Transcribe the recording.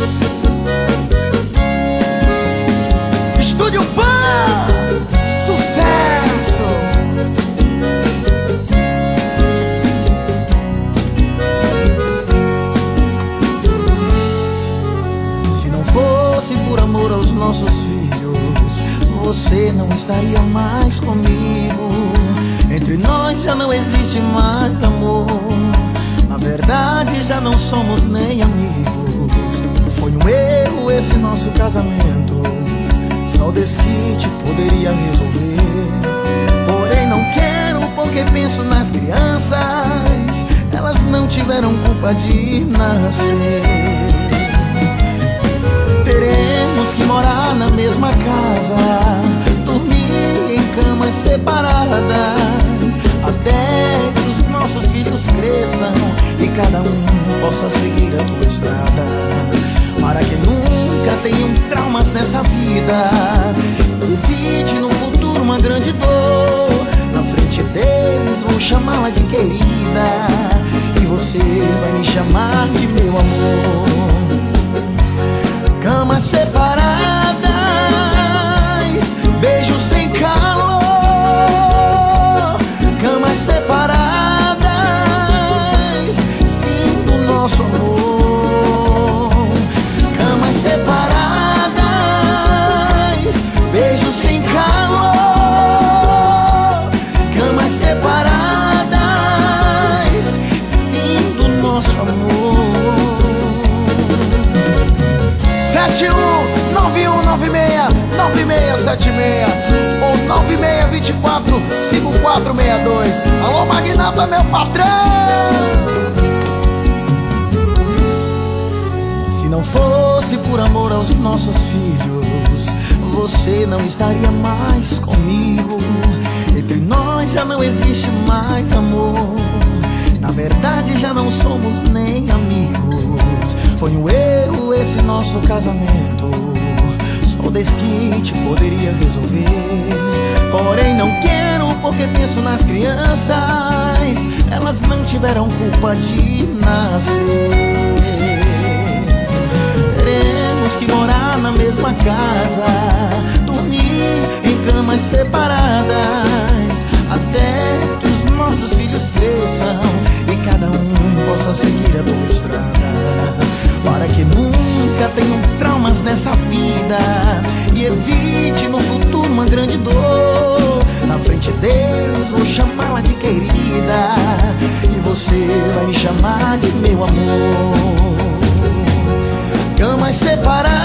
Estúdio Pan, sucesso! Se não fosse por amor aos nossos filhos, você não estaria mais comigo. Entre nós já não existe mais amor. Na verdade já não somos nem amigos. Foi um erro esse nosso casamento. Só o desquite poderia resolver. Porém não quero porque penso nas crianças. Elas não tiveram culpa de nascer. Teremos que morar na mesma casa, dormir em camas separadas, até que os nossos filhos cresçam e cada um possa seguir a tua estrada. Para que nunca tenham traumas nessa vida, evite no futuro uma grande dor. Na frente deles vou chamá-la de querida, e você vai me chamar de meu amor. Camas separadas, beijos sem calor. Camas separadas, fim do nosso amor. Camas separadas, beijos sem calor. Camas separadas, fim do nosso amor. 7191969676 ou 96245462. Alô Magnata, meu patrão! Se não fosse por amor aos nossos filhos, você não estaria mais comigo. Entre nós já não existe mais amor. Na verdade já não somos nem amigos. Foi um erro esse nosso casamento. Só o desquite poderia resolver. Porém não quero porque penso nas crianças. Elas não tiveram culpa de nascer. Teremos que morar na mesma casa, dormir em camas separadas, até que os nossos filhos cresçam e cada um possa seguir a tua estrada. Para que nunca tenham traumas nessa vida e evite no futuro uma grande dor. Na frente deles vou chamá-la de querida, e você vai me chamar de meu amor. Camas separadas,